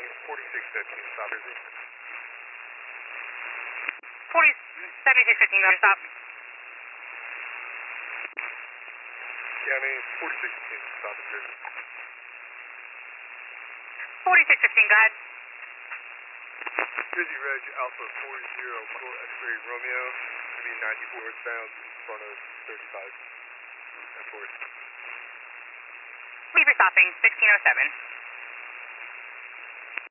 4615, stop busy. 7615, go to stop. County 4615, stop and busy. 4615, go ahead. Busy Reg Alpha 40 Michael X-ray Romeo, to be 94 northbound in front of 35 and 4. Leave your stopping, 1607.